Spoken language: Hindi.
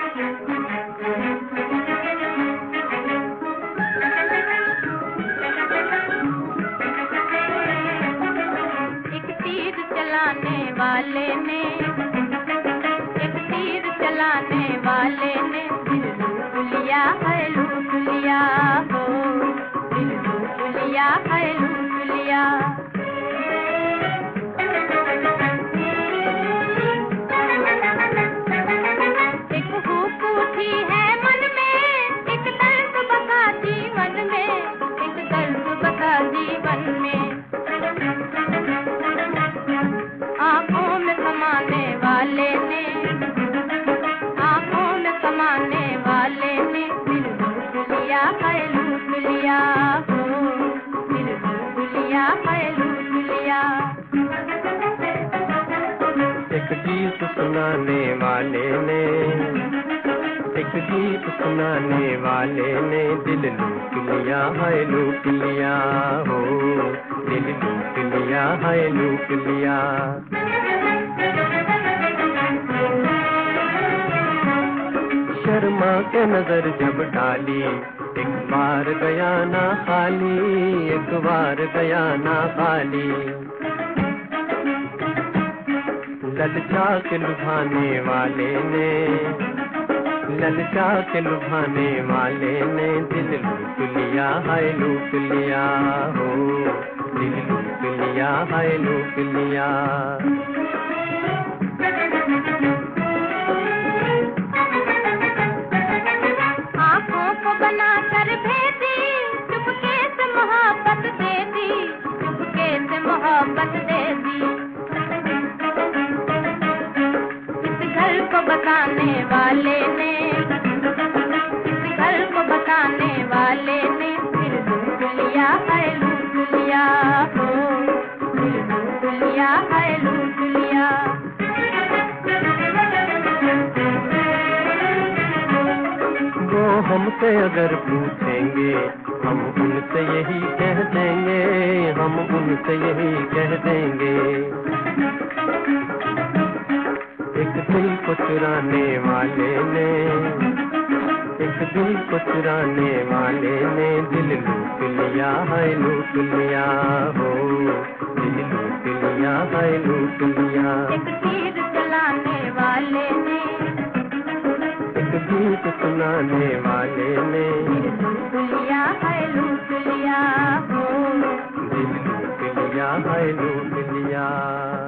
वाले ने एक तीर चलाने वाले ने दिल लूट लिया है, लूट लिया हो, दिल लूट लिया है, लूट लिया। एक भूख उठी है मन में, एक दर्द बसा जीवन में, एक दर्द बसा जीवन में। आँखों में समाने वाले ने, आँखों में समाने वाले ने दिल लूट लिया है, लूट लिया हो, दिल लूट लिया है, लूट लिया। एक गीत सुनाने वाले ने, एक गीत सुनाने वाले ने दिल लूट लिया है, लूट लिया हो, दिल लूट लिया है, लूट लिया। शर्मा के नजर जब डाली, एक बार गया ना खाली, एक बार गया ना खाली। ललचा के लुभाने वाले ने, ललचा के लुभाने वाले ने दिल लूट लिया है, लूट लिया हो, दिल लूट लिया है, लूट लिया। आँखों को बना कर भेदी, चुपके से मोहब्बत दे दी, चुपके से मोहब्बत दे दी। इस घर को बसाने वाले ने, इस घर को बसाने वाले ने दिल लूट लिया है, लूट लिया हो, दिल लूट लिया है, लूट लिया। वो हमसे अगर पूछेंगे, हम उनसे यही कह देंगे, हम उनसे यही कह देंगे। एक दिल को चुराने वाले ने, एक दिल को चुराने वाले ने दिल लूट लिया है, लूट लिया हो, दिल लूट लिया है, लूट लिया। एक तीर चलाने वाले ने, एक गीत सुनाने वाले ने लूट लिया है, लूट लिया हो, दिल लूट लिया है, लूट लिया।